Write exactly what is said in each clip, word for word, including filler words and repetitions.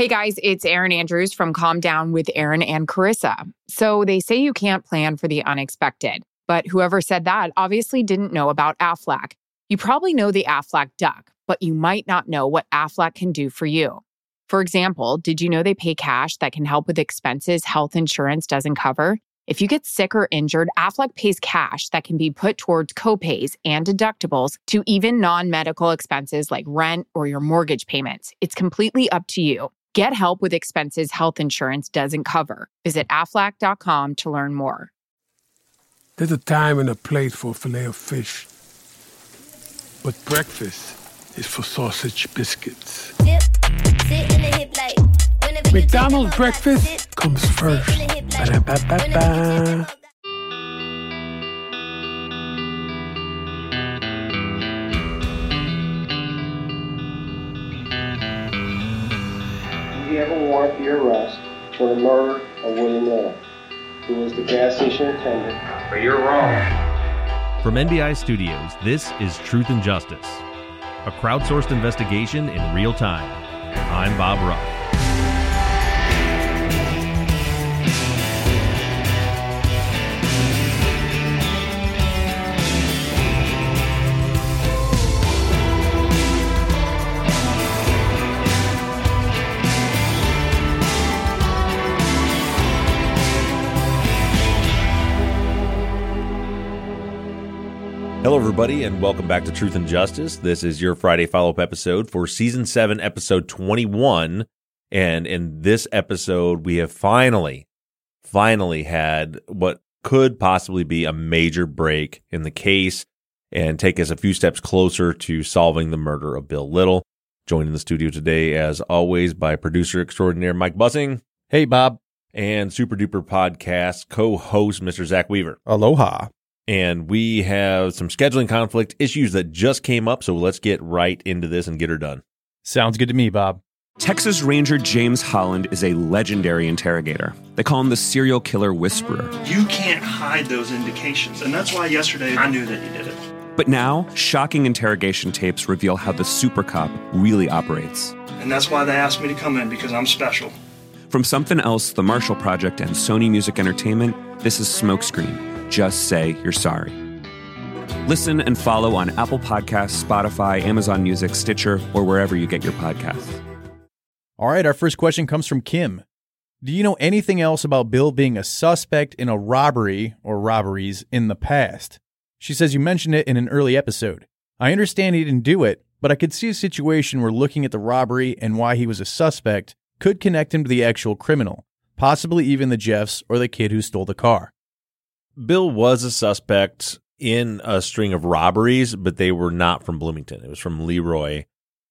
Hey guys, it's Erin Andrews from Calm Down with Erin and Carissa. So they say you can't plan for the unexpected, but whoever said that obviously didn't know about Aflac. You probably know the Aflac Duck, but you might not know what Aflac can do for you. For example, did you know they pay cash that can help with expenses health insurance doesn't cover? If you get sick or injured, Aflac pays cash that can be put towards copays and deductibles to even non-medical expenses like rent or your mortgage payments. It's completely up to you. Get help with expenses health insurance doesn't cover. Visit aflac dot com to learn more. There's a time and a place for filet of fish. But breakfast is for sausage biscuits. Dip, sit in the hip like, McDonald's breakfast comes first. Ba-da-ba-ba-ba. Do you have a warrant for your arrest for the murder of William Little, who was the gas station attendant? But you're wrong. From N B I Studios, this is Truth and Justice, a crowdsourced investigation in real time. I'm Bob Ruff. Hello, everybody, and welcome back to Truth and Justice. This is your Friday follow-up episode for Season seven, Episode twenty-one. And in this episode, we have finally, finally had what could possibly be a major break in the case and take us a few steps closer to solving the murder of Bill Little. Joined in the studio today, as always, by producer extraordinaire Mike Bussing. Hey, Bob. And Super Duper Podcast co-host Mister Zach Weaver. Aloha. And we have some scheduling conflict issues that just came up, so let's get right into this and get her done. Sounds good to me, Bob. Texas Ranger James Holland is a legendary interrogator. They call him the serial killer whisperer. You can't hide those indications, and that's why yesterday I knew that he did it. But now, shocking interrogation tapes reveal how the super cop really operates. And that's why they asked me to come in, because I'm special. From Something Else, The Marshall Project, and Sony Music Entertainment, this is Smokescreen. Just say you're sorry. Listen and follow on Apple Podcasts, Spotify, Amazon Music, Stitcher, or wherever you get your podcasts. All right, our first question comes from Kim. Do you know anything else about Bill being a suspect in a robbery or robberies in the past? She says you mentioned it in an early episode. I understand he didn't do it, but I could see a situation where looking at the robbery and why he was a suspect could connect him to the actual criminal, possibly even the Jeffs or the kid who stole the car. Bill was a suspect in a string of robberies, but they were not from Bloomington. It was from Leroy.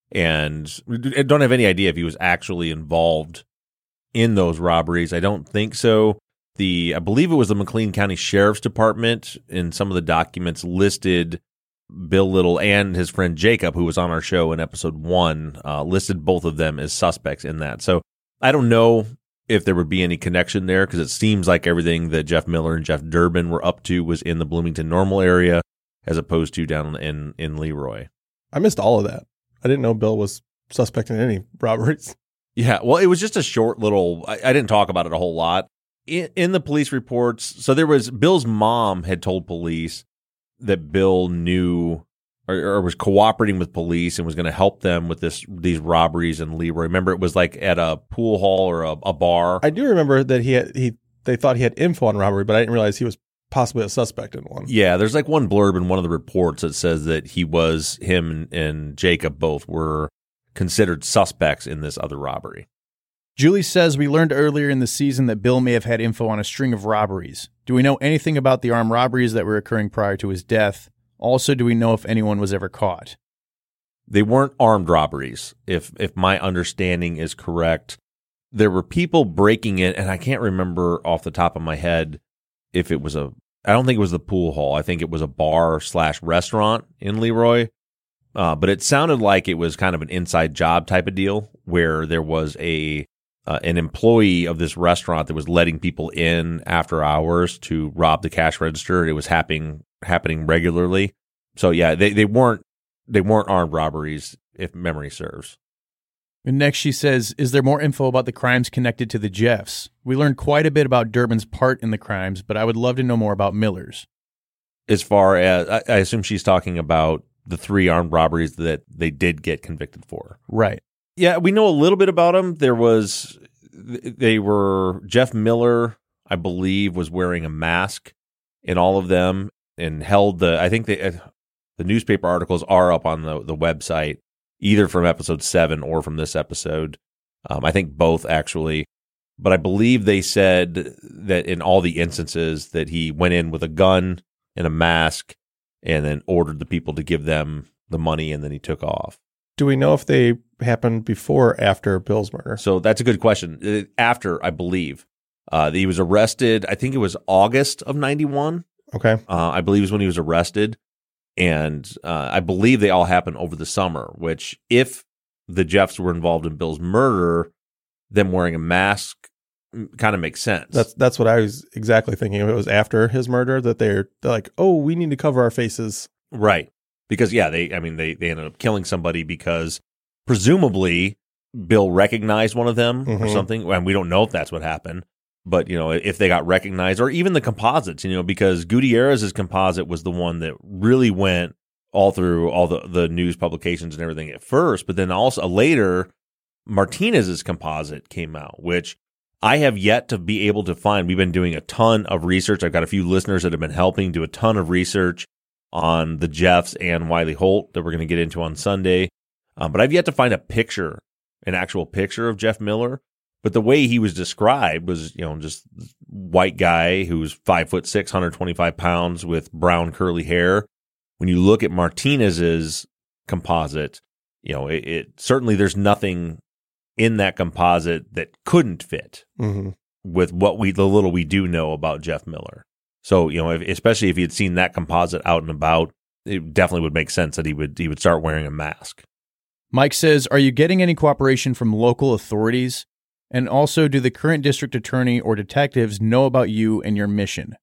And I don't have any idea if he was actually involved in those robberies. I don't think so. The I believe it was the McLean County Sheriff's Department in some of the documents listed Bill Little and his friend Jacob, who was on our show in episode one, uh, listed both of them as suspects in that. So I don't know if there would be any connection there, because it seems like everything that Jeff Miller and Jeff Durbin were up to was in the Bloomington Normal area as opposed to down in, in Leroy. I missed all of that. I didn't know Bill was suspect in any robberies. Yeah, well, it was just a short little, I, I didn't talk about it a whole lot. In, in the police reports, so there was, Bill's mom had told police that Bill knew or, or was cooperating with police and was going to help them with this these robberies in Leroy. Remember, it was like at a pool hall or a, a bar. I do remember that he had, he they thought he had info on robbery, but I didn't realize he was possibly a suspect in one. Yeah, there's like one blurb in one of the reports that says that he was, him and Jacob both were considered suspects in this other robbery. Julie says we learned earlier in the season that Bill may have had info on a string of robberies. Do we know anything about the armed robberies that were occurring prior to his death? Also, do we know if anyone was ever caught? They weren't armed robberies, if if my understanding is correct. There were people breaking in, and I can't remember off the top of my head if it was a, I don't think it was the pool hall. I think it was a bar slash restaurant in Leroy. Uh, but it sounded like it was kind of an inside job type of deal where there was a uh, an employee of this restaurant that was letting people in after hours to rob the cash register. It was happening happening regularly. So yeah, they, they weren't they weren't armed robberies, if memory serves. And next she says, is there more info about the crimes connected to the Jeffs? We learned quite a bit about Durbin's part in the crimes, but I would love to know more about Miller's. As far as, I, I assume she's talking about the three armed robberies that they did get convicted for. Right. Yeah, we know a little bit about them. There was, they were, Jeff Miller, I believe, was wearing a mask in all of them and held the, I think the, the newspaper articles are up on the, the website, either from episode seven or from this episode. Um, I think both, actually. But I believe they said that in all the instances that he went in with a gun and a mask and then ordered the people to give them the money, and then he took off. Do we know if they happened before or after Bill's murder? So that's a good question. After, I believe. Uh, he was arrested, I think it was August of ninety-one. Okay. Uh, I believe is when he was arrested. And uh, I believe they all happened over the summer, which if the Jeffs were involved in Bill's murder, them wearing a mask kind of makes sense. That's that's what I was exactly thinking. If it was after his murder, that they're, they're like, oh, we need to cover our faces. Right. Because, yeah, they, I mean, they, they ended up killing somebody because presumably Bill recognized one of them mm-hmm. or something. And we don't know if that's what happened. But, you know, if they got recognized, or even the composites, you know, because Gutierrez's composite was the one that really went all through all the, the news publications and everything at first. But then also later, Martinez's composite came out, which I have yet to be able to find. We've been doing a ton of research. I've got a few listeners that have been helping do a ton of research on the Jeffs and Wiley Holt that we're going to get into on Sunday. Um, but I've yet to find a picture, an actual picture of Jeff Miller. But the way he was described was, you know, just white guy who's five foot six, one hundred twenty-five pounds with brown curly hair. When you look at Martinez's composite, you know, it, it certainly there's nothing in that composite that couldn't fit mm-hmm. with what we, the little we do know about Jeff Miller. So, you know, if, especially if he had seen that composite out and about, it definitely would make sense that he would, he would start wearing a mask. Mike says, are you getting any cooperation from local authorities? And also, do the current district attorney or detectives know about you and your mission?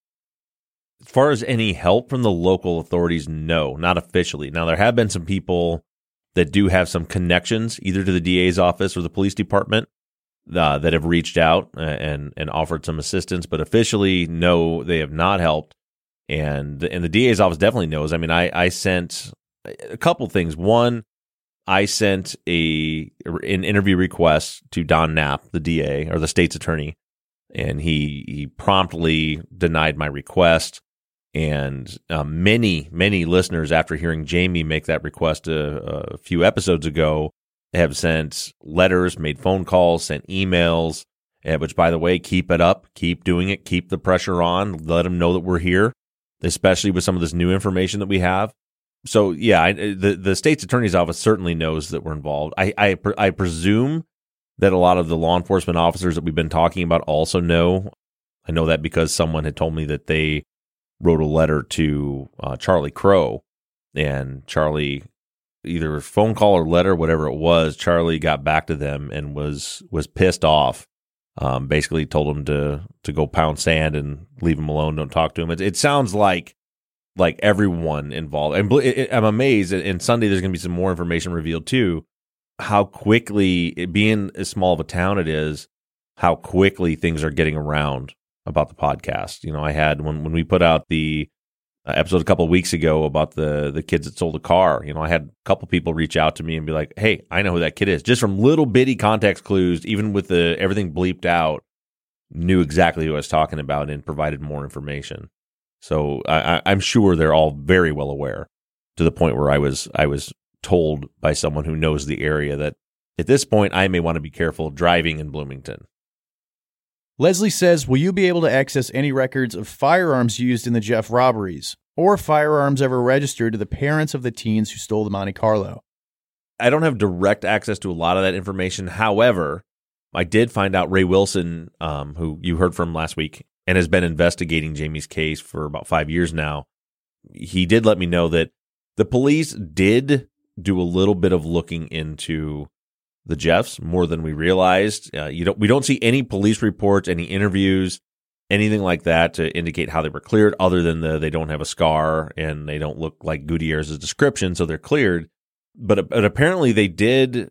As far as any help from the local authorities, no, not officially. Now, there have been some people that do have some connections, either to the D A's office or the police department, uh, that have reached out and and offered some assistance. But officially, no, they have not helped. And, and the D A's office definitely knows. I mean, I, I sent a couple things. One, I sent a an interview request to Don Knapp, the D A, or the state's attorney, and he he promptly denied my request. And uh, many, many listeners, after hearing Jamie make that request a, a few episodes ago, have sent letters, made phone calls, sent emails, uh, which, by the way, keep it up, keep doing it, keep the pressure on, let them know that we're here, especially with some of this new information that we have. So, yeah, I, the the state's attorney's office certainly knows that we're involved. I, I I presume that a lot of the law enforcement officers that we've been talking about also know. I know that because someone had told me that they wrote a letter to uh, Charlie Crow, and Charlie, either phone call or letter, whatever it was, Charlie got back to them and was was pissed off. Um, basically told them to to go pound sand and leave him alone. Don't talk to him. It, it sounds like. like everyone involved. And I'm amazed, and Sunday there's going to be some more information revealed too, how quickly, it being as small of a town it is, how quickly things are getting around about the podcast. You know, I had, when, when we put out the episode a couple of weeks ago about the, the kids that sold a car, you know, I had a couple people reach out to me and be like, hey, I know who that kid is. Just from little bitty context clues, even with the everything bleeped out, knew exactly who I was talking about and provided more information. So I, I'm sure they're all very well aware, to the point where I was I was told by someone who knows the area that at this point I may want to be careful driving in Bloomington. Leslie says, will you be able to access any records of firearms used in the Jeff robberies, or firearms ever registered to the parents of the teens who stole the Monte Carlo? I don't have direct access to a lot of that information. However, I did find out Ray Wilson, um, who you heard from last week, and has been investigating Jamie's case for about five years now. He did let me know that the police did do a little bit of looking into the Jeffs, more than we realized. Uh, you don't, we don't see any police reports, any interviews, anything like that to indicate how they were cleared, other than the they don't have a scar and they don't look like Gutierrez's description, so they're cleared. But, but apparently they did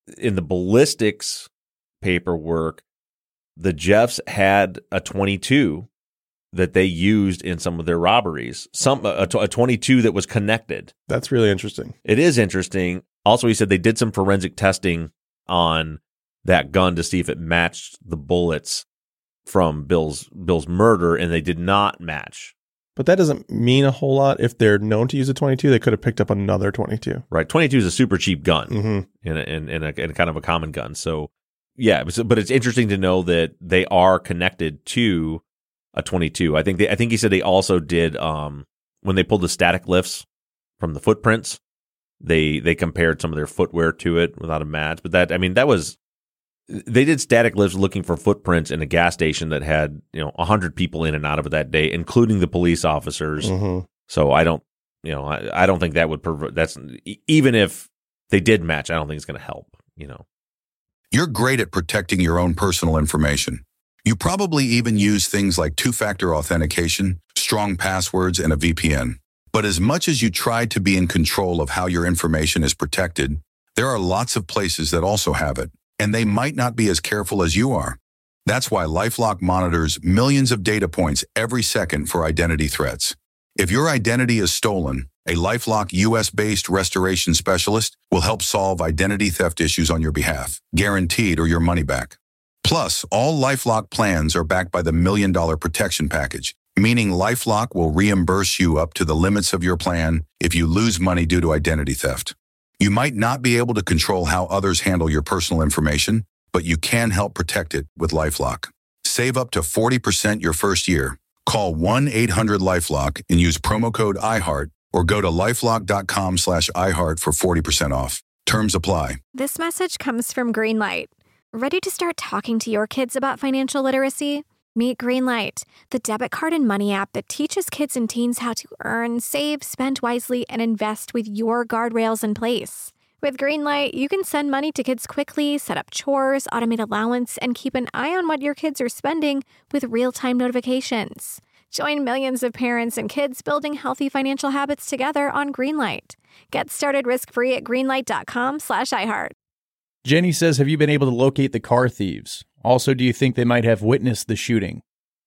in the ballistics paperwork, the Jeffs had a twenty-two that they used in some of their robberies. Some a, a twenty-two that was connected. That's really interesting. It is interesting. Also, he said they did some forensic testing on that gun to see if it matched the bullets from Bill's Bill's murder, and they did not match. But that doesn't mean a whole lot. If they're known to use a twenty-two, they could have picked up another twenty-two. Right. twenty-two is a super cheap gun mm-hmm. and, a, and, and, a, and kind of a common gun. So, yeah, but it's interesting to know that they are connected to a twenty-two. I think they, I think he said they also did, um, when they pulled the static lifts from the footprints, they they compared some of their footwear to it without a match. But that, I mean, that was, they did static lifts looking for footprints in a gas station that had, you know, one hundred people in and out of it that day, including the police officers. Mm-hmm. So I don't, you know, I, I don't think that would, perv- that's, even if they did match, I don't think it's going to help, you know. You're great at protecting your own personal information. You probably even use things like two-factor authentication, strong passwords, and a V P N. But as much as you try to be in control of how your information is protected, there are lots of places that also have it, and they might not be as careful as you are. That's why LifeLock monitors millions of data points every second for identity threats. If your identity is stolen, a LifeLock U S-based restoration specialist will help solve identity theft issues on your behalf, guaranteed or your money back. Plus, all LifeLock plans are backed by the Million Dollar Protection Package, meaning LifeLock will reimburse you up to the limits of your plan if you lose money due to identity theft. You might not be able to control how others handle your personal information, but you can help protect it with LifeLock. Save up to forty percent your first year. Call one eight hundred LifeLock and use promo code iHeart or go to lifelock.com slash iHeart for forty percent off. Terms apply. This message comes from Greenlight. Ready to start talking to your kids about financial literacy? Meet Greenlight, the debit card and money app that teaches kids and teens how to earn, save, spend wisely, and invest with your guardrails in place. With Greenlight, you can send money to kids quickly, set up chores, automate allowance, and keep an eye on what your kids are spending with real-time notifications. Join millions of parents and kids building healthy financial habits together on Greenlight. Get started risk-free at greenlight.com slash iHeart. Jenny says, have you been able to locate the car thieves? Also, do you think they might have witnessed the shooting?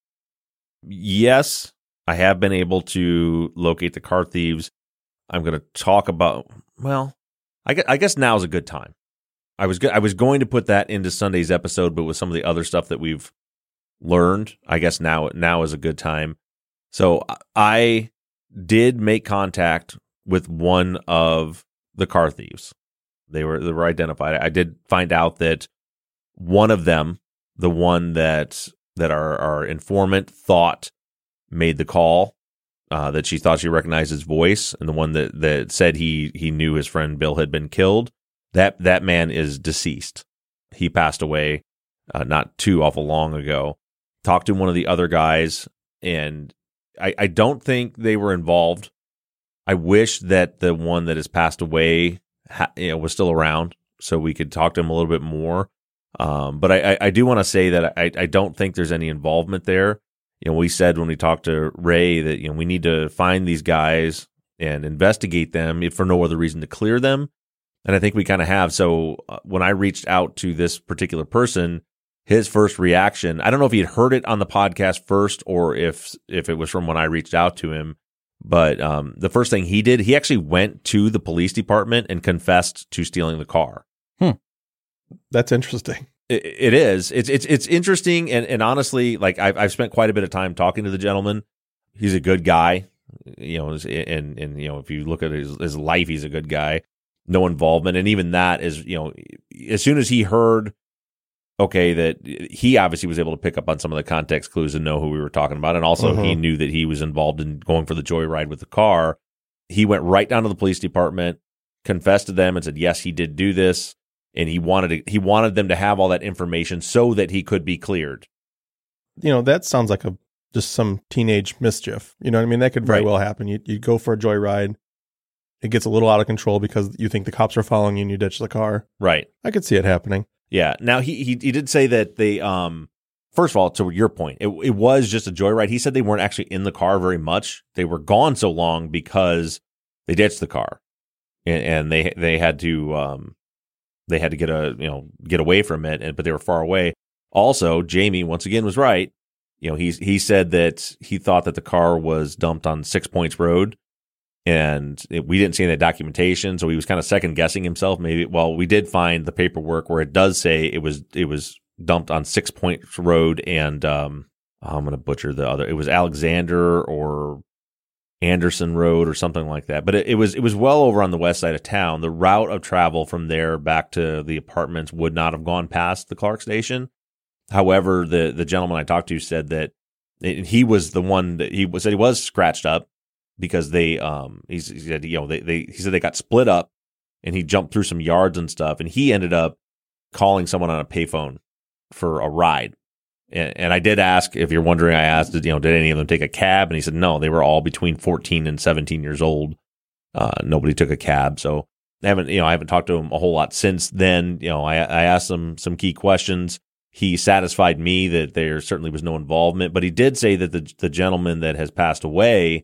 Yes, I have been able to locate the car thieves. I'm going to talk about, well, I guess, I guess now is a good time. I was go- I was going to put that into Sunday's episode, but with some of the other stuff that we've learned, I guess now now is a good time. So I did make contact with one of the car thieves. They were they were identified. I did find out that one of them, the one that that our, our informant thought made the call, uh, that she thought she recognized his voice, and the one that, that said he he knew his friend Bill had been killed, that that man is deceased. He passed away uh, not too awful long ago. Talked to one of the other guys, and I, I don't think they were involved. I wish that the one that has passed away ha, you know, was still around so we could talk to him a little bit more. Um, but I, I, I do want to say that I, I don't think there's any involvement there. You know, we said when we talked to Ray that, you know, we need to find these guys and investigate them, if for no other reason to clear them. And I think we kind of have. So uh, when I reached out to this particular person, his first reaction, I don't know if he had heard it on the podcast first or if if it was from when I reached out to him. But um, the first thing he did, he actually went to the police department and confessed to stealing the car. Hmm. That's interesting. It, it is. It's it's it's interesting, and, and honestly, like I've I've spent quite a bit of time talking to the gentleman. He's a good guy, you know, and and you know, if you look at his his life, he's a good guy. No involvement, and even that is, you know, as soon as he heard, okay, that he obviously was able to pick up on some of the context clues and know who we were talking about, and also Mm-hmm. he knew that he was involved in going for the joyride with the car. He went right down to the police department, confessed to them, and said, yes, he did do this. And he wanted to, he wanted them to have all that information so that he could be cleared. You know, that sounds like a just some teenage mischief. You know what I mean? That could very Right. well happen. You you go for a joyride. It gets a little out of control because you think the cops are following you and you ditch the car. Right. I could see it happening. Yeah. Now, he he, he did say that they, um, first of all, to your point, it, it was just a joyride. He said they weren't actually in the car very much. They were gone so long because they ditched the car. And, and they they had to, um, they had to get a, you know, get away from it, and but they were far away. Also, Jamie, once again, was right. You know, he, he said that he thought that the car was dumped on Six Points Road, and it, we didn't see any documentation, so he was kind of second guessing himself. Maybe, well, we did find the paperwork where it does say it was it was dumped on Six Points Road, and um, I'm going to butcher the other. It was Alexander or Anderson Road or something like that. But it, it was it was well over on the west side of town. The route of travel from there back to the apartments would not have gone past the Clark station. However, the the gentleman I talked to said that it, he was the one that he was, said he was scratched up because they um he, he said you know they, they he said they got split up, and he jumped through some yards and stuff, and he ended up calling someone on a payphone for a ride. And, and I did ask, if you're wondering, I asked, you know, did any of them take a cab? And he said no, they were all between fourteen and seventeen years old. Uh, nobody took a cab, so I haven't you know I haven't talked to him a whole lot since then. You know, I I asked him some key questions. He satisfied me that there certainly was no involvement, but he did say that the the gentleman that has passed away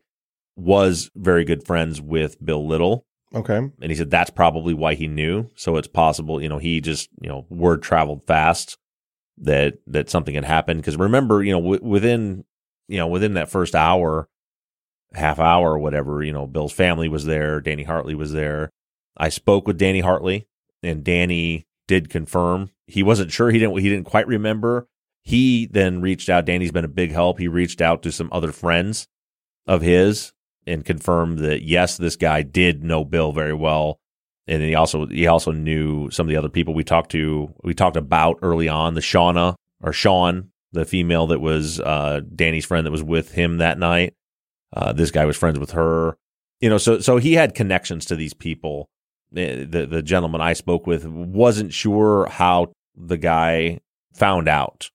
was very good friends with Bill Little. Okay. And he said that's probably why he knew. So it's possible, you know, he just, you know, word traveled fast that that something had happened. Because remember, you know, w- within, you know, within that first hour, half hour or whatever, you know, Bill's family was there. Danny Hartley was there. I spoke with Danny Hartley, and Danny did confirm. He wasn't sure. He didn't. He didn't quite remember. He then reached out. Danny's been a big help. He reached out to some other friends of his and confirmed that yes, this guy did know Bill very well, and he also he also knew some of the other people we talked to. We talked about early on the Shauna or Sean, the female that was uh, Danny's friend that was with him that night. Uh, this guy was friends with her. You know, so so he had connections to these people. The the gentleman I spoke with wasn't sure how the guy found out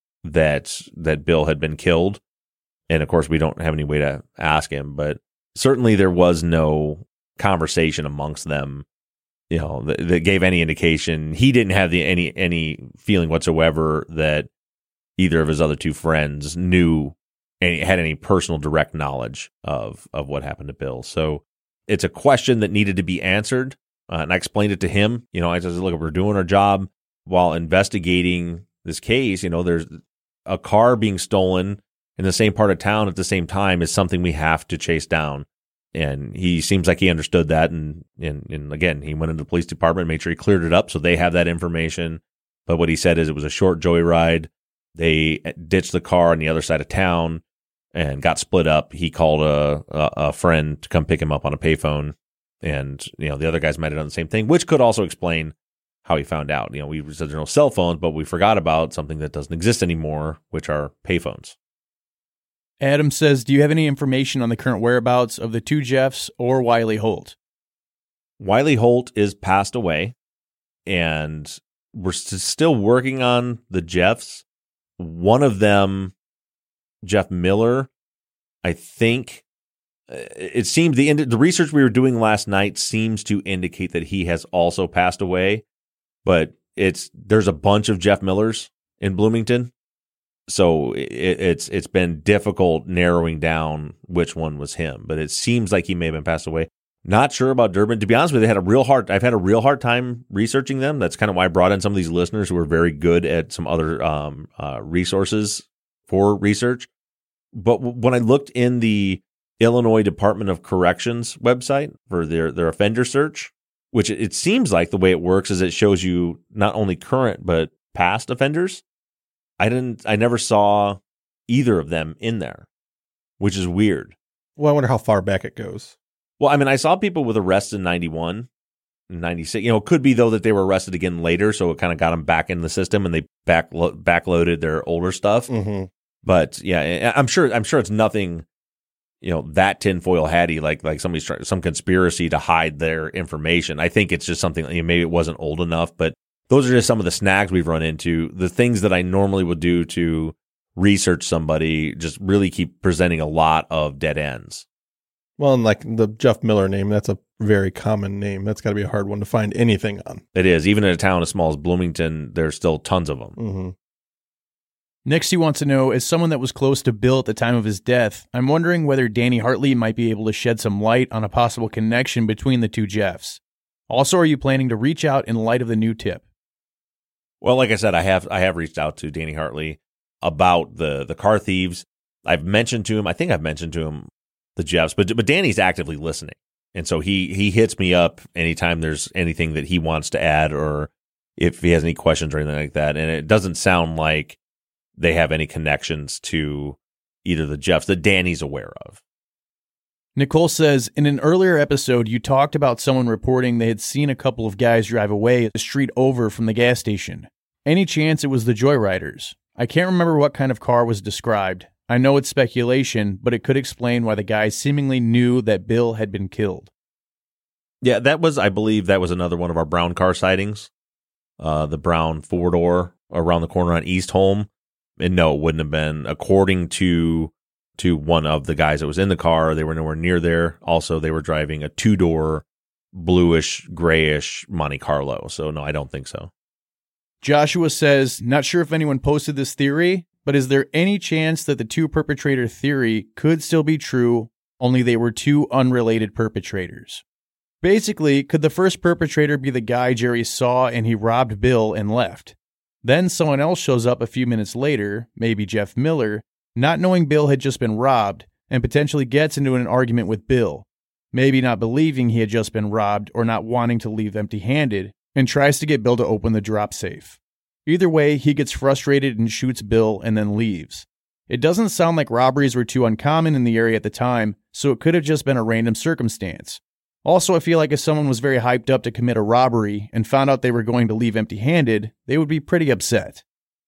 that that Bill had been killed, and of course we don't have any way to ask him. But certainly there was no conversation amongst them, you know, that, that gave any indication. He didn't have the any any feeling whatsoever that either of his other two friends knew and had any personal direct knowledge of of what happened to Bill. So it's a question that needed to be answered. Uh, and I explained it to him. You know, I said, look, we're doing our job while investigating this case. You know, there's a car being stolen in the same part of town at the same time is something we have to chase down. And he seems like he understood that. And, and, and again, he went into the police department, made sure he cleared it up so they have that information. But what he said is it was a short joyride. They ditched the car on the other side of town and got split up. He called a, a, a friend to come pick him up on a payphone. And, you know, the other guys might have done the same thing, which could also explain how he found out. You know, we said there's no cell phones, but we forgot about something that doesn't exist anymore, which are payphones. Adam says, do you have any information on the current whereabouts of the two Jeffs or Wiley Holt? Wiley Holt is passed away, and we're st- still working on the Jeffs. One of them, Jeff Miller, I think, it seemed the the research we were doing last night seems to indicate that he has also passed away, but it's there's a bunch of Jeff Millers in Bloomington, so it, it's it's been difficult narrowing down which one was him. But it seems like he may have been passed away. Not sure about Durbin. To be honest with you, I had a real hard. I've had a real hard time researching them. That's kind of why I brought in some of these listeners who are very good at some other um, uh, resources for research. But w- when I looked in the Illinois Department of Corrections website for their, their offender search, which it, it seems like the way it works is it shows you not only current but past offenders. I didn't, I never saw either of them in there, which is weird. Well, I wonder how far back it goes. Well, I mean, I saw people with arrests in ninety-one, ninety-six. You know, it could be though that they were arrested again later, so it kind of got them back in the system and they back backloaded their older stuff. Mm-hmm. But yeah, I'm sure, I'm sure it's nothing, you know, that tinfoil hatty, like like somebody's trying some conspiracy to hide their information. I think it's just something, you know, maybe it wasn't old enough, but those are just some of the snags we've run into. The things that I normally would do to research somebody just really keep presenting a lot of dead ends. Well, and like the Jeff Miller name, that's a very common name. That's got to be a hard one to find anything on. It is. Even in a town as small as Bloomington, there's still tons of them. Mm-hmm. Next, he wants to know, as someone that was close to Bill at the time of his death, I'm wondering whether Danny Hartley might be able to shed some light on a possible connection between the two Jeffs. Also, are you planning to reach out in light of the new tip? Well, like I said, I have I have reached out to Danny Hartley about the the car thieves. I've mentioned to him, I think I've mentioned to him the Jeffs, but but Danny's actively listening. And so he he hits me up anytime there's anything that he wants to add or if he has any questions or anything like that. And it doesn't sound like they have any connections to either the Jeffs that Danny's aware of. Nicole says, in an earlier episode, you talked about someone reporting they had seen a couple of guys drive away the street over from the gas station. Any chance it was the Joyriders? I can't remember what kind of car was described. I know it's speculation, but it could explain why the guys seemingly knew that Bill had been killed. Yeah, that was, I believe, that was another one of our brown car sightings. Uh, the brown four-door around the corner on East Home. And no, it wouldn't have been, according to to one of the guys that was in the car. They were nowhere near there. Also, they were driving a two-door, bluish, grayish Monte Carlo. So, no, I don't think so. Joshua says, not sure if anyone posted this theory, but is there any chance that the two perpetrator theory could still be true, only they were two unrelated perpetrators? Basically, could the first perpetrator be the guy Jerry saw and he robbed Bill and left? Then someone else shows up a few minutes later, maybe Jeff Miller, not knowing Bill had just been robbed, and potentially gets into an argument with Bill, maybe not believing he had just been robbed or not wanting to leave empty-handed, and tries to get Bill to open the drop safe. Either way, he gets frustrated and shoots Bill and then leaves. It doesn't sound like robberies were too uncommon in the area at the time, so it could have just been a random circumstance. Also, I feel like if someone was very hyped up to commit a robbery and found out they were going to leave empty-handed, they would be pretty upset.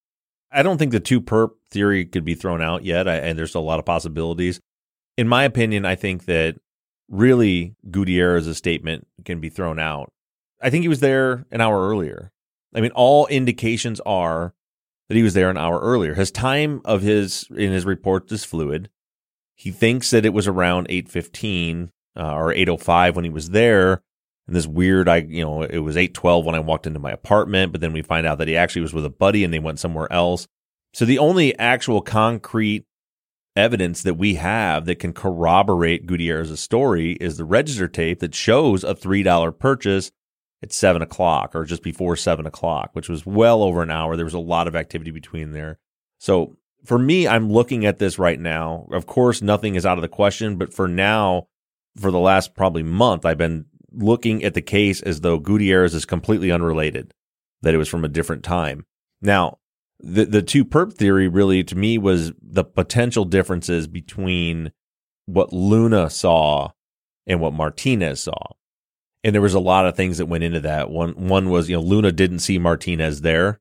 I don't think the two perp theory could be thrown out yet, I, and there's a lot of possibilities. In my opinion, I think that really Gutierrez's statement can be thrown out. I think he was there an hour earlier. I mean, all indications are that he was there an hour earlier. His time of his in his report is fluid. He thinks that it was around eight fifteen uh, or eight oh five when he was there. And this weird, I you know, it was eight twelve when I walked into my apartment, but then we find out that he actually was with a buddy and they went somewhere else. So the only actual concrete evidence that we have that can corroborate Gutierrez's story is the register tape that shows a three dollar purchase at seven o'clock or just before seven o'clock, which was well over an hour. There was a lot of activity between there. So for me, I'm looking at this right now. Of course, nothing is out of the question, but for now, for the last probably month, I've been looking at the case as though Gutierrez is completely unrelated, that it was from a different time. Now, the the two perp theory really, to me, was the potential differences between what Luna saw and what Martinez saw. And there was a lot of things that went into that. One one was, you know, Luna didn't see Martinez there.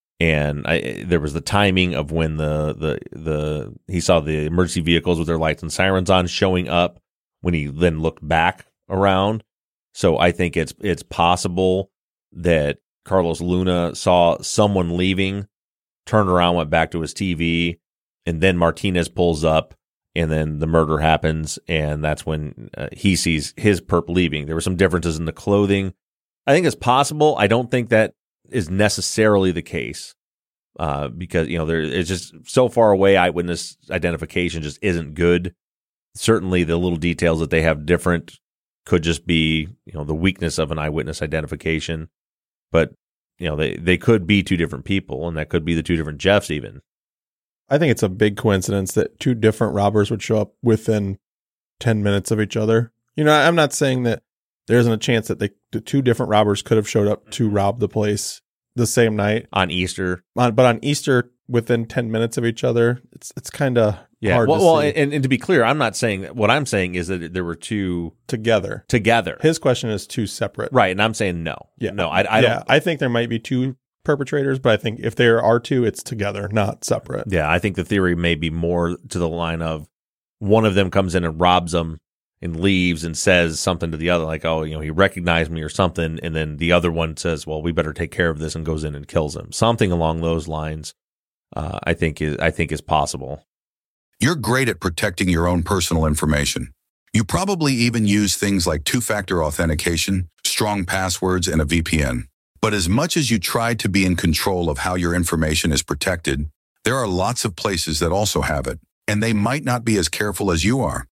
And I, there was the timing of when the, the, the, he saw the emergency vehicles with their lights and sirens on showing up when he then looked back around. So I think it's it's possible that Carlos Luna saw someone leaving, turned around, went back to his T V, and then Martinez pulls up, and then the murder happens, and that's when uh, he sees his perp leaving. There were some differences in the clothing. I think it's possible. I don't think that is necessarily the case uh, because, you know, there it's just so far away. Eyewitness identification just isn't good. Certainly the little details that they have different could just be, you know, the weakness of an eyewitness identification. But, you know, they, they could be two different people, and that could be the two different Jeffs even. I think it's a big coincidence that two different robbers would show up within ten minutes of each other. You know, I'm not saying that there isn't a chance that they, the two different robbers could have showed up to rob the place the same night. On Easter. On, but on Easter, within ten minutes of each other, it's it's kind of yeah. hard well, to well see. And, and to be clear, I'm not saying, what I'm saying is that there were two together. Together. His question is two separate. Right, and I'm saying no. Yeah. No, I, I yeah, don't. I think there might be two perpetrators, but I think if there are two, it's together, not separate. Yeah, I think the theory may be more to the line of one of them comes in and robs them and leaves and says something to the other, like, oh, you know, he recognized me or something, and then the other one says, well, we better take care of this, and goes in and kills him. Something along those lines, uh, I think is I think is possible. You're great at protecting your own personal information. You probably even use things like two-factor authentication, strong passwords, and a V P N. But as much as you try to be in control of how your information is protected, there are lots of places that also have it, and they might not be as careful as you are.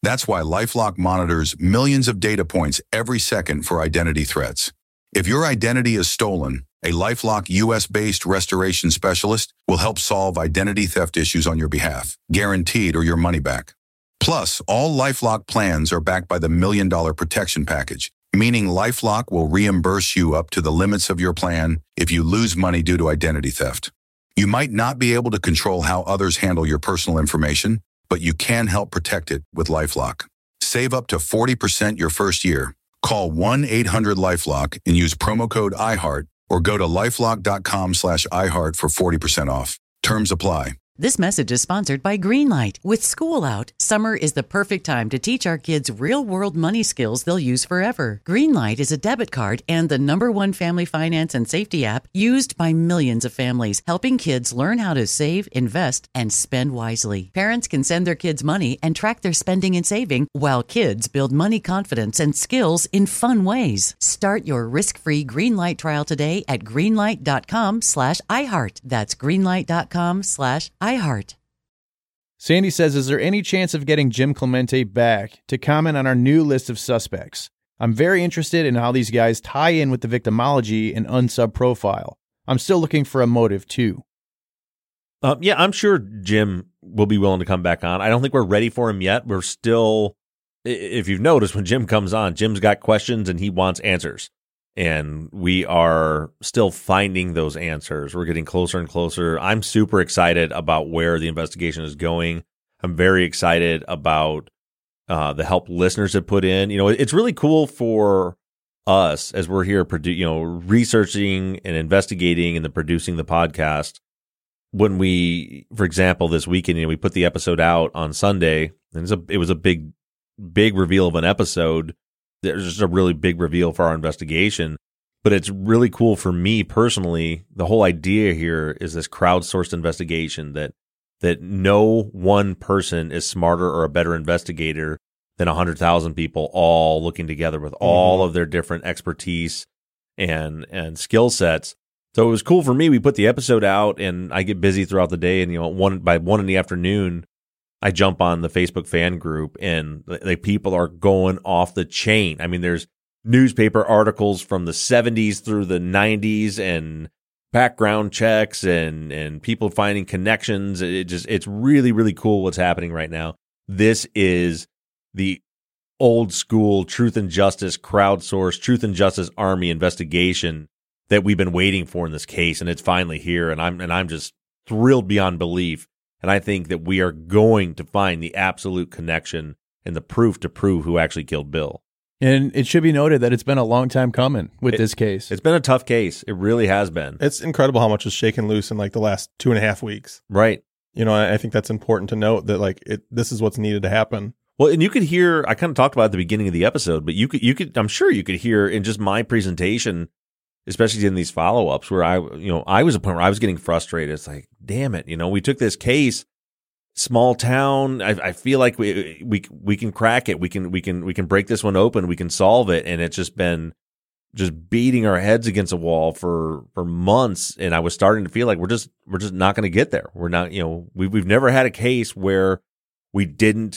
That's why LifeLock monitors millions of data points every second for identity threats. If your identity is stolen, a LifeLock U S-based restoration specialist will help solve identity theft issues on your behalf, guaranteed or your money back. Plus, all LifeLock plans are backed by the Million Dollar Protection Package, meaning LifeLock will reimburse you up to the limits of your plan if you lose money due to identity theft. You might not be able to control how others handle your personal information, but you can help protect it with LifeLock. Save up to forty percent your first year. Call one eight hundred LifeLock and use promo code iHeart or go to lifelock.com slash iHeart for forty percent off. Terms apply. This message is sponsored by Greenlight. With school out, summer is the perfect time to teach our kids real-world money skills they'll use forever. Greenlight is a debit card and the number one family finance and safety app used by millions of families, helping kids learn how to save, invest, and spend wisely. Parents can send their kids money and track their spending and saving, while kids build money confidence and skills in fun ways. Start your risk-free Greenlight trial today at greenlight.com slash iHeart. That's greenlight.com slash iHeart. Sandy says, is there any chance of getting Jim Clemente back to comment on our new list of suspects? I'm very interested in how these guys tie in with the victimology and unsub profile. I'm still looking for a motive too. Um, yeah, I'm sure Jim will be willing to come back on. I don't think we're ready for him yet. We're still, if you've noticed, when Jim comes on, Jim's got questions and he wants answers. And we are still finding those answers. We're getting closer and closer. I'm super excited about where the investigation is going. I'm very excited about uh, the help listeners have put in. You know, it's really cool for us as we're here, produ- you know, researching and investigating and then producing the podcast. When we, for example, this weekend, you know, we put the episode out on Sunday, and it's a, it was a big, big reveal of an episode. There's just a really big reveal for our investigation, but it's really cool for me personally. The whole idea here is this crowdsourced investigation that that no one person is smarter or a better investigator than one hundred thousand people all looking together with all mm-hmm. of their different expertise and and skill sets. So it was cool for me. We put the episode out, and I get busy throughout the day, and you know, one by one in the afternoon, I jump on the Facebook fan group, and like people are going off the chain. I mean, there's newspaper articles from the seventies through the nineties and background checks and, and people finding connections. It just, it's really, really cool what's happening right now. This is the old school truth and justice crowdsourced truth and justice army investigation that we've been waiting for in this case. And it's finally here. And I'm, and I'm just thrilled beyond belief. And I think that we are going to find the absolute connection and the proof to prove who actually killed Bill. And it should be noted that it's been a long time coming with it, this case. It's been a tough case. It really has been. It's incredible how much is shaken loose in like the last two and a half weeks. Right. You know, I, I think that's important to note that like it, this is what's needed to happen. Well, and you could hear, I kind of talked about it at the beginning of the episode, but you could, you could, I'm sure you could hear in just my presentation, especially in these follow-ups where I, you know, I was a point where I was getting frustrated. It's like, damn it. You know, we took this case, small town. I, I feel like we, we, we can crack it. We can, we can, we can break this one open. We can solve it. And it's just been just beating our heads against a wall for, for months. And I was starting to feel like we're just, we're just not going to get there. We're not, you know, we've, we've never had a case where we didn't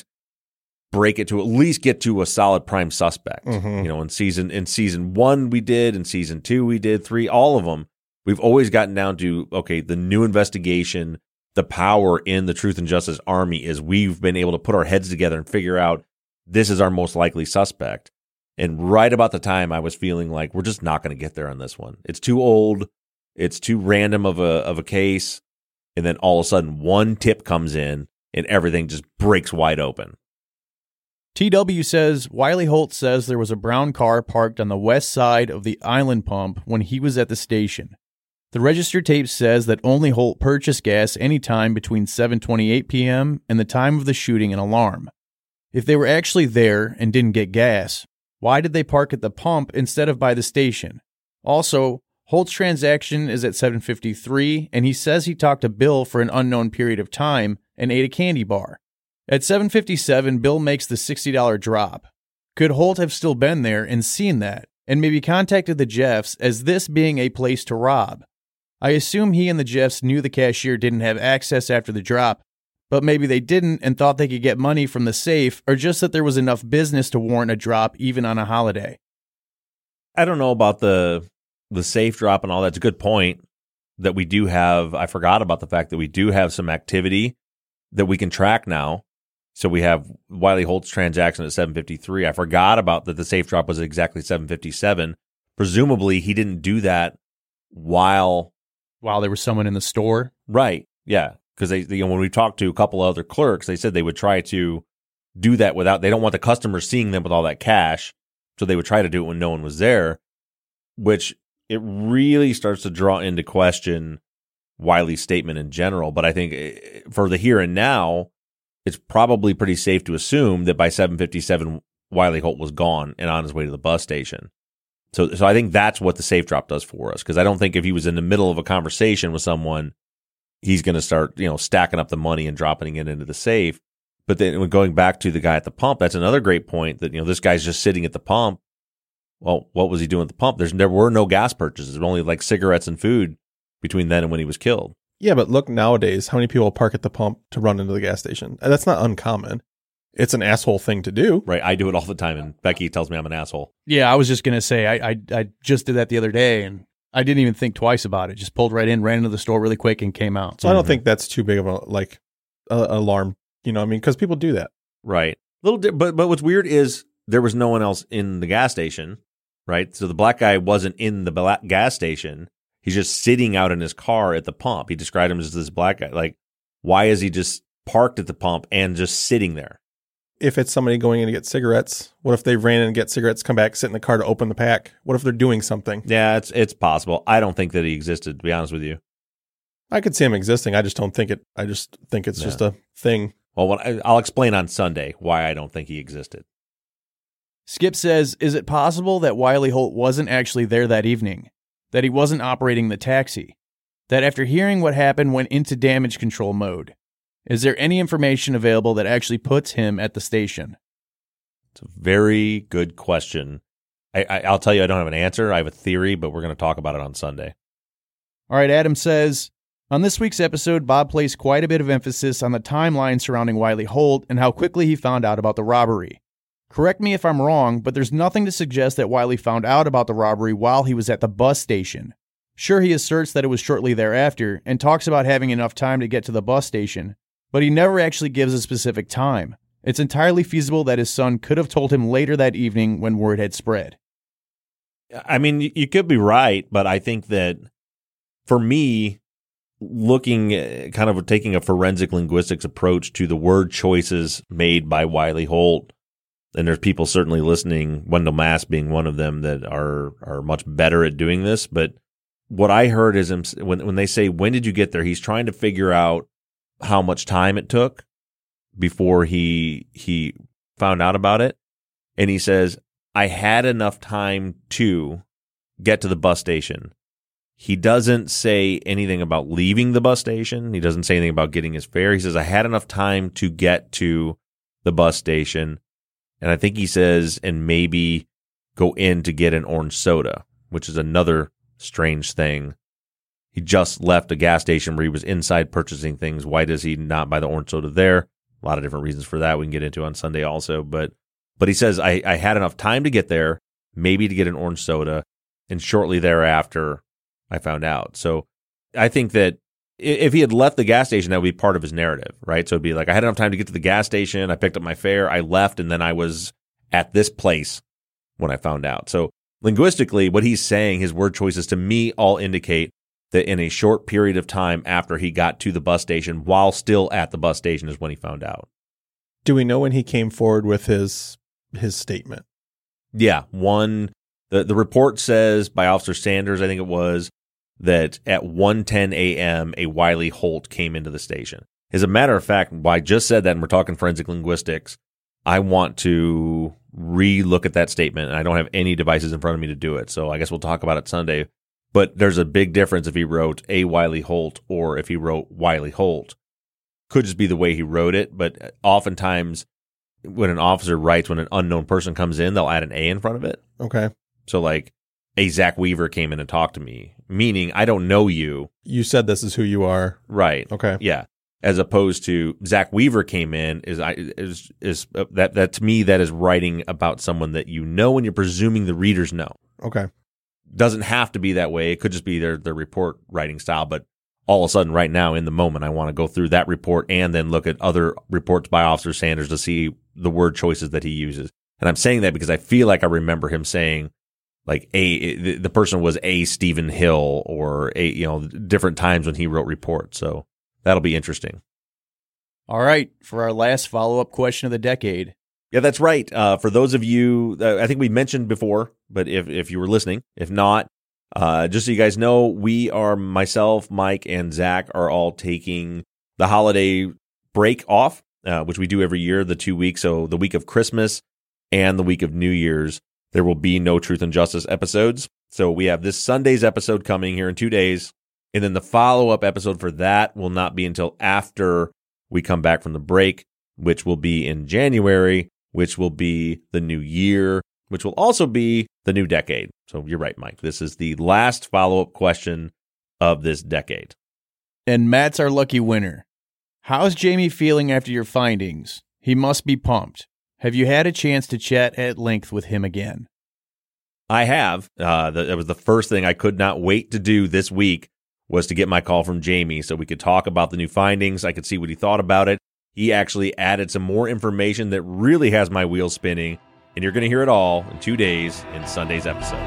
break it to at least get to a solid prime suspect. Mm-hmm. You know, in season in season one we did, in season two we did, three, all of them. We've always gotten down to, okay, the new investigation, the power in the Truth and Justice Army is we've been able to put our heads together and figure out this is our most likely suspect. And right about the time I was feeling like we're just not going to get there on this one. It's too old. It's too random of a of a case. And then all of a sudden one tip comes in and everything just breaks wide open. T W says, Wiley Holt says there was a brown car parked on the west side of the island pump when he was at the station. The register tape says that only Holt purchased gas anytime between seven twenty-eight p.m. and the time of the shooting and alarm. If they were actually there and didn't get gas, why did they park at the pump instead of by the station? Also, Holt's transaction is at seven fifty-three, and he says he talked to Bill for an unknown period of time and ate a candy bar. At seven fifty-seven, Bill makes the sixty dollars drop. Could Holt have still been there and seen that, and maybe contacted the Jeffs as this being a place to rob? I assume he and the Jeffs knew the cashier didn't have access after the drop, but maybe they didn't and thought they could get money from the safe, or just that there was enough business to warrant a drop even on a holiday. I don't know about the the safe drop and all that. It's a good point that we do have. I forgot about the fact that we do have some activity that we can track now. So we have Wiley Holt's transaction at seven fifty-three. I forgot about that the safe drop was at exactly seven fifty-seven. Presumably he didn't do that while while there was someone in the store. Right. Yeah. Because they, you know, when we talked to a couple of other clerks, they said they would try to do that without, they don't want the customers seeing them with all that cash. So they would try to do it when no one was there, which it really starts to draw into question Wiley's statement in general. But I think for the here and now, it's probably pretty safe to assume that by seven fifty-seven, Wiley Holt was gone and on his way to the bus station. So, so I think that's what the safe drop does for us. Because I don't think if he was in the middle of a conversation with someone, he's going to start, you know, stacking up the money and dropping it into the safe. But then going back to the guy at the pump, that's another great point that, you know, this guy's just sitting at the pump. Well, what was he doing at the pump? There's there were no gas purchases. There were only like cigarettes and food between then and when he was killed. Yeah, but look nowadays, how many people park at the pump to run into the gas station? And that's not uncommon. It's an asshole thing to do. Right. I do it all the time, and Becky tells me I'm an asshole. Yeah, I was just going to say, I, I I just did that the other day, and I didn't even think twice about it. Just pulled right in, ran into the store really quick, and came out. So mm-hmm. I don't think that's too big of a, like, a, alarm, you know what I mean? Because people do that. Right. Little, di- but but what's weird is there was no one else in the gas station, right? So the black guy wasn't in the black gas station. He's just sitting out in his car at the pump. He described him as this black guy. Like, why is he just parked at the pump and just sitting there? If it's somebody going in to get cigarettes, what if they ran in and get cigarettes, come back, sit in the car to open the pack? What if they're doing something? Yeah, it's it's possible. I don't think that he existed, to be honest with you. I could see him existing. I just don't think it. I just think it's yeah. just a thing. Well, what I, I'll explain on Sunday why I don't think he existed. Skip says, is it possible that Wiley Holt wasn't actually there that evening? That he wasn't operating the taxi? That after hearing what happened went into damage control mode? Is there any information available that actually puts him at the station? It's a very good question. I, I, I'll tell you, I don't have an answer. I have a theory, but we're going to talk about it on Sunday. All right, Adam says, on this week's episode, Bob placed quite a bit of emphasis on the timeline surrounding Wiley Holt and how quickly he found out about the robbery. Correct me if I'm wrong, but there's nothing to suggest that Wiley found out about the robbery while he was at the bus station. Sure, he asserts that it was shortly thereafter and talks about having enough time to get to the bus station, but he never actually gives a specific time. It's entirely feasible that his son could have told him later that evening when word had spread. I mean, you could be right, but I think that for me, looking kind of taking a forensic linguistics approach to the word choices made by Wiley Holt, and there's people certainly listening, Wendell Mass being one of them, that are are much better at doing this. But what I heard is him, when when they say, when did you get there? He's trying to figure out how much time it took before he he found out about it. And he says, I had enough time to get to the bus station. He doesn't say anything about leaving the bus station. He doesn't say anything about getting his fare. He says, I had enough time to get to the bus station. And I think he says, and maybe go in to get an orange soda, which is another strange thing. He just left a gas station where he was inside purchasing things. Why does he not buy the orange soda there? A lot of different reasons for that we can get into on Sunday also. But but he says, I, I had enough time to get there, maybe to get an orange soda, and shortly thereafter, I found out. So I think that if he had left the gas station, that would be part of his narrative, right? So it'd be like, I had enough time to get to the gas station, I picked up my fare, I left, and then I was at this place when I found out. So linguistically, what he's saying, his word choices to me all indicate that in a short period of time after he got to the bus station, while still at the bus station, is when he found out. Do we know when he came forward with his his statement? Yeah, one the the report says by Officer Sanders, I think it was, that at one ten a.m. a Wiley Holt came into the station. As a matter of fact, I just said that, and we're talking forensic linguistics, I want to re-look at that statement, and I don't have any devices in front of me to do it, so I guess we'll talk about it Sunday. But there's a big difference if he wrote a Wiley Holt or if he wrote Wiley Holt. Could just be the way he wrote it, but oftentimes when an officer writes, when an unknown person comes in, they'll add an A in front of it. Okay. So like, a Zach Weaver came in and talked to me, meaning I don't know you. You said this is who you are. Right. Okay. Yeah. as opposed to Zach Weaver came in is I is is uh, that that to me that is writing about someone that you know and you're presuming the readers know. Okay. Doesn't have to be that way. It could just be their their report writing style, but all of a sudden right now in the moment I want to go through that report and then look at other reports by Officer Sanders to see the word choices that he uses. And I'm saying that because I feel like I remember him saying like a the person was a Stephen Hill or a you know different times when he wrote reports. So that'll be interesting. All right, for our last follow-up question of the decade. Yeah, that's right. Uh, for those of you, uh, I think we mentioned before, but if, if you were listening, if not, uh, just so you guys know, we are, myself, Mike, and Zach are all taking the holiday break off, uh, which we do every year, the two weeks. So the week of Christmas and the week of New Year's, there will be no Truth and Justice episodes. So we have this Sunday's episode coming here in two days. And then the follow-up episode for that will not be until after we come back from the break, which will be in January, which will be the new year, which will also be the new decade. So you're right, Mike. This is the last follow-up question of this decade. And Matt's our lucky winner. How's Jamie feeling after your findings? He must be pumped. Have you had a chance to chat at length with him again? I have. Uh, that was the first thing I could not wait to do this week was to get my call from Jamie so we could talk about the new findings. I could see what he thought about it. He actually added some more information that really has my wheels spinning, and you're going to hear it all in two days in Sunday's episode.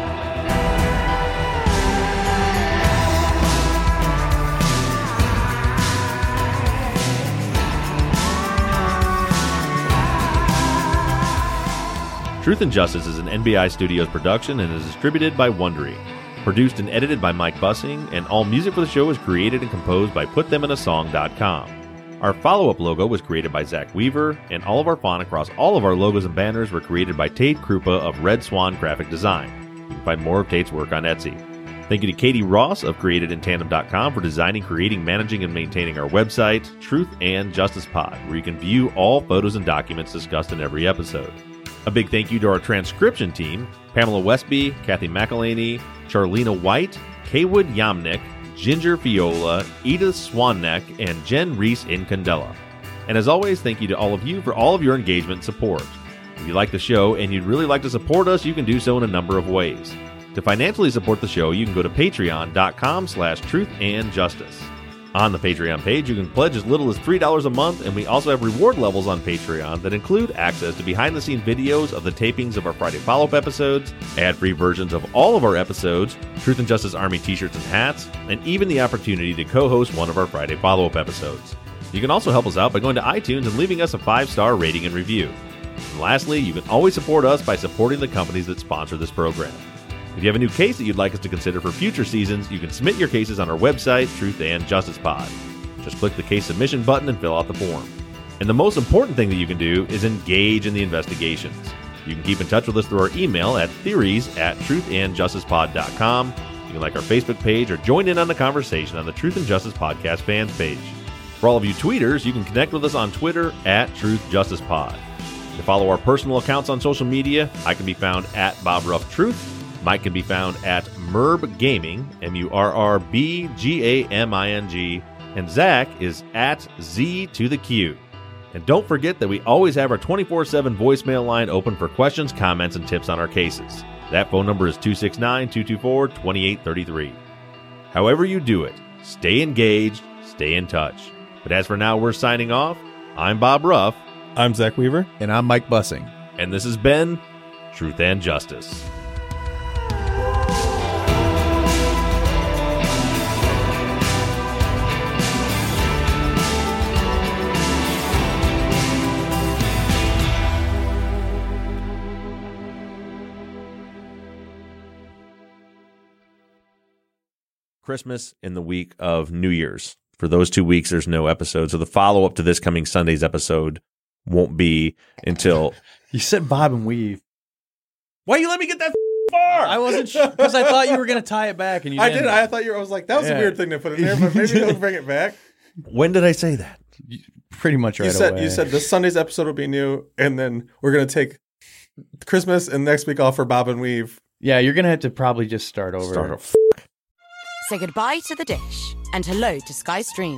Truth and Justice is an N B I Studios production and is distributed by Wondery. Produced and edited by Mike Bussing, and all music for the show is created and composed by put them in a song dot com. Our follow-up logo was created by Zach Weaver, and all of our font across all of our logos and banners were created by Tate Krupa of Red Swan Graphic Design. You can find more of Tate's work on Etsy. Thank you to Katie Ross of created in tandem dot com for designing, creating, managing, and maintaining our website, Truth and Justice Pod, where you can view all photos and documents discussed in every episode. A big thank you to our transcription team, Pamela Westby, Kathy McElhaney, Charlena White, Kaywood Yamnick, Ginger Fiola, Edith Swanneck, and Jen Reese in Candela. And as always, thank you to all of you for all of your engagement and support. If you like the show and you'd really like to support us, you can do so in a number of ways. To financially support the show, you can go to patreon dot com slash truth and justice. On the Patreon page, you can pledge as little as three dollars a month, and we also have reward levels on Patreon that include access to behind-the-scenes videos of the tapings of our Friday follow-up episodes, ad-free versions of all of our episodes, Truth and Justice Army t-shirts and hats, and even the opportunity to co-host one of our Friday follow-up episodes. You can also help us out by going to iTunes and leaving us a five-star rating and review. And lastly, you can always support us by supporting the companies that sponsor this program. If you have a new case that you'd like us to consider for future seasons, you can submit your cases on our website, Truth and Justice Pod. Just click the case submission button and fill out the form. And the most important thing that you can do is engage in the investigations. You can keep in touch with us through our email at theories at truth and justice pod dot com. You can like our Facebook page or join in on the conversation on the Truth and Justice Podcast fans page. For all of you tweeters, you can connect with us on Twitter at Truth Justice Pod. To follow our personal accounts on social media, I can be found at Bob Ruff Truth. Mike can be found at Murb Gaming, M U R R B G A M I N G, and Zach is at Z to the Q. And don't forget that we always have our twenty-four seven voicemail line open for questions, comments, and tips on our cases. That phone number is two six nine, two two four, two eight three three. However you do it, stay engaged, stay in touch. But as for now, we're signing off. I'm Bob Ruff. I'm Zach Weaver. And I'm Mike Bussing. And this has been Truth and Justice. Christmas and the week of New Year's. For those two weeks, there's no episode. So the follow-up to this coming Sunday's episode won't be until... You said Bob and Weave. Why you let me get that far? I wasn't sure, because I thought you were going to tie it back. And you I didn't. did. I thought you were, I was like, that was Yeah. a weird thing to put in there, but maybe they'll bring it back. When did I say that? Pretty much right you said, away. You said this Sunday's episode will be new, and then we're going to take Christmas and next week off for Bob and Weave. Yeah, you're going to have to probably just start over. Start over. Say goodbye to the dish and hello to Sky Stream.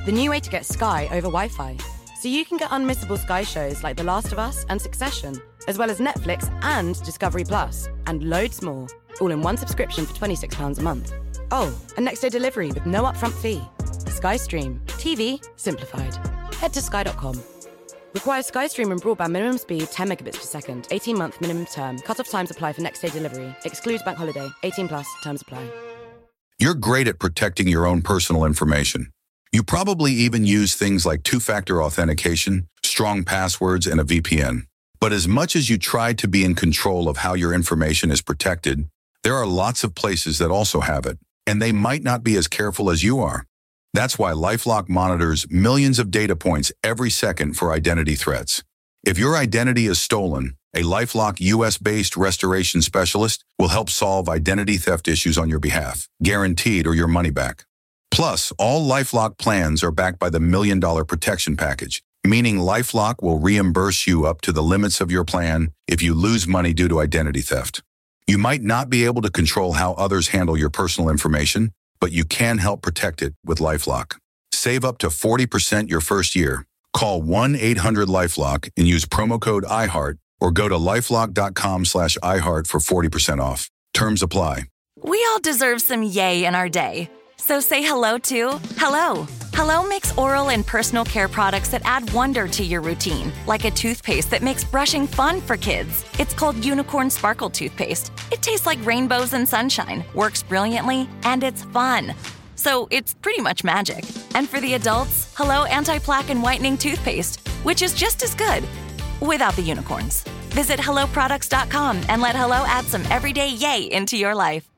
the new way to get Sky over Wi-Fi. So you can get unmissable Sky shows like The Last of Us and Succession, as well as Netflix and Discovery Plus, and loads more, all in one subscription for twenty-six pounds a month. Oh, and next day delivery with no upfront fee. Sky Stream. T V simplified. Head to sky dot com. Requires Sky Stream and broadband minimum speed ten megabits per second. eighteen month minimum term. Cut-off times apply for next day delivery. Excludes bank holiday. eighteen plus. Terms apply. You're great at protecting your own personal information. You probably even use things like two-factor authentication, strong passwords, and a V P N. But as much as you try to be in control of how your information is protected, there are lots of places that also have it, and they might not be as careful as you are. That's why LifeLock monitors millions of data points every second for identity threats. If your identity is stolen, a LifeLock U S-based restoration specialist will help solve identity theft issues on your behalf, guaranteed or your money back. Plus, all LifeLock plans are backed by the Million Dollar Protection Package, meaning LifeLock will reimburse you up to the limits of your plan if you lose money due to identity theft. You might not be able to control how others handle your personal information, but you can help protect it with LifeLock. Save up to forty percent your first year. Call one eight hundred LifeLock and use promo code iHeart or go to lifelock.com slash iHeart for forty percent off. Terms apply. We all deserve some yay in our day. So say hello to Hello. Hello makes oral and personal care products that add wonder to your routine, like a toothpaste that makes brushing fun for kids. It's called Unicorn Sparkle Toothpaste. It tastes like rainbows and sunshine, works brilliantly, and it's fun. So it's pretty much magic. And for the adults, Hello Anti-Plaque and Whitening Toothpaste, which is just as good, without the unicorns. Visit hello products dot com and let Hello add some everyday yay into your life.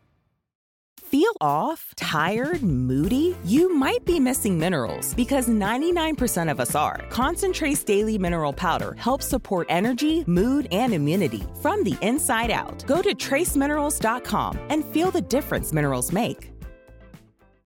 Feel off? Tired? Moody? You might be missing minerals because ninety-nine percent of us are. Concentrate's Daily Mineral Powder helps support energy, mood, and immunity from the inside out. Go to trace minerals dot com and feel the difference minerals make.